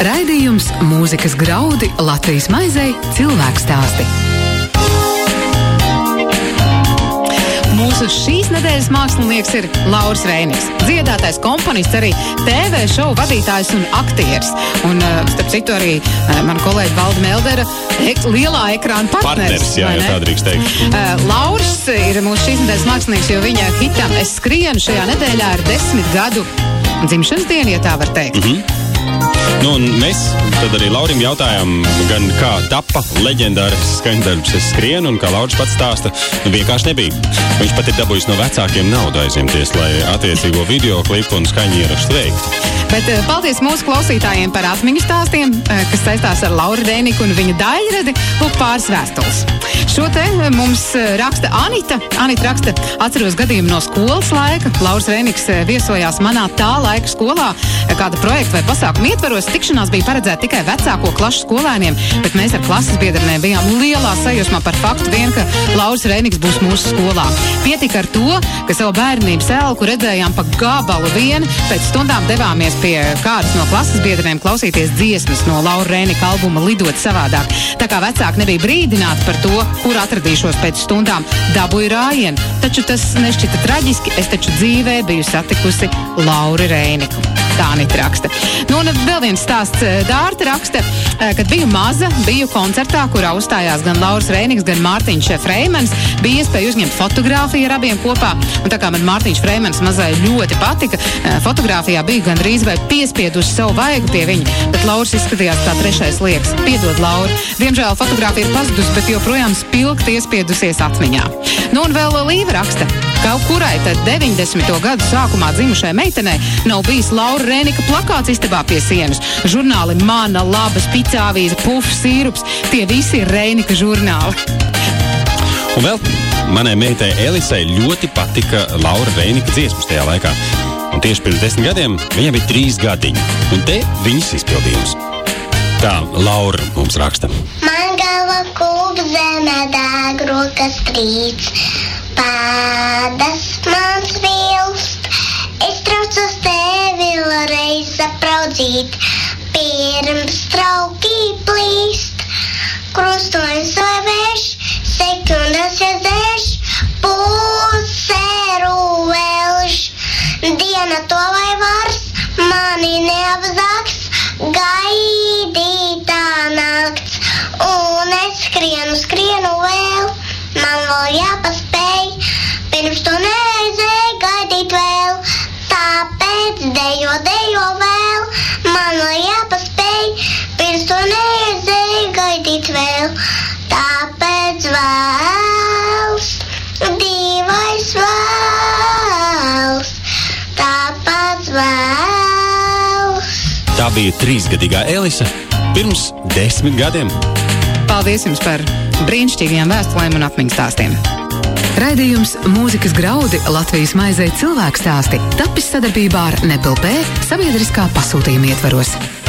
Raidījums Mūzikas graudi Latvijas maizei cilvēku stāsti. Mūsu šīs nedēļas mākslinieks ir Lauris Reiniks, dziedātājs, komponists, arī TV šovu vadītājs un aktieris. Un, starp citu, arī mana kolēģa Valda Meldera lielā ekrāna partneris. Jā, tā drīkst teikt. Lauris ir mūsu šīs nedēļas mākslinieks, jo viņa hitam Es skrienu šajā nedēļā ir 10 gadu dzimšanas diena, ja tā var teikt. Nu, un mēs tad arī Laurim jautājām, gan kā tapa leģendārs skaņdarbs Es skrienu, un kā Lauris pats stāsta, vienkārši nebija. Viņš pat ir dabūjis no vecākiem naudu aizņemties, lai attiecīgo video klipu un skaņu ierakstu veiktu. Bet paldies mūsu klausītājiem par atmiņu stāstiem, kas saistās ar Lauru Reiniku un viņa daļradi, lūk pāris vēstules. Šo te mums raksta Anita. Anita raksta, atceros gadījumu no skolas laika. Lauris Reiniks viesojās manā tā laika skolā, kāda projekta vai pasākuma ietvaros. Tikšanās bija paredzēta tikai vecāko klašu skolēniem, bet mēs ar klases biedrenēm bijām lielā sajūsmā par faktu vien, ka Lauris Reiniks būs mūsu skolā. Pietika ar to, ka savu bērnības elku redzējām pa gabalu vien, pēc stundām devāmies pie kādas no klases biedrenēm klausīties dziesmas no Laura Reinika albuma Lidot savādāk. Tā kā vecāki nebija brīdināti par to, kur atradīšos pēc stundām, dabūju rājienu. Taču tas nešķita traģiski, es taču dzīvē biju satikusi Lauri Reiniku. Tā Anita raksta. Nu, un vēl viens stāsts. Dārta raksta, kad biju maza, biju koncertā, kurā uzstājās gan Lauris Reiniks, gan Mārtiņš Freimans. Bija iespēja uzņemt fotogrāfiju ar abiem kopā. Un tā kā man Mārtiņš Freimans mazai ļoti patika, fotogrāfijā bija gandrīz vai piespiedusi savu vaigu pie viņa, bet Lauris izskatījās kā trešais liekas. Piedod, Lauri. Diemžēl fotogrāfija ir pazudusi, bet joprojām spilgti iespiedusies atmiņā. Nu, un vēl Līva raksta, kaut kurai tad 90. gadu sākumā dzimušai meitenei nav bijis Laura Reinika plakāts istabā pie sienas. Žurnāli Mana, Labas, Picāvīze, Pufs, Sīrups, tie visi ir Reinika žurnāli. Un vēl manai meitai Elisai ļoti patika Laura Reinika dziesmas tajā laikā. Un tieši pirms 10 gadiem viņai bija 3 gadiņi. Un te viņas izpildījums. Tā Laura mums raksta. Man galva kūp zeme dēg, rokas trīc, pēdas mans vilst. Es traucos tevi reiz apraudzīt, pirms trauki plīst. Krustojums vai vērš, sekundas iedzēš, puseru vēlš. Diena to vai vars, mani neapzāks, gaidītā nakts. Un es skrienu vēl, man vēl jāpaspēj, pirms to neaizēj gaidīt vēl. Tāpēc dejo vēl, man vēl jāpaspēj, pirms to neaizēj gaidīt vēl. Tāpēc vēls, divais vēls, tāpēc vēls. Tā bija 3-gadīgā Elisa pirms 10 gadiem. Paldies jums par brīnišķīgajām vēstulēm un atmiņu stāstiem. Raidījums Mūzikas graudi Latvijas maizei cilvēku stāsti tapis sadarbībā ar NPLP sabiedriskā pasūtījuma ietvaros.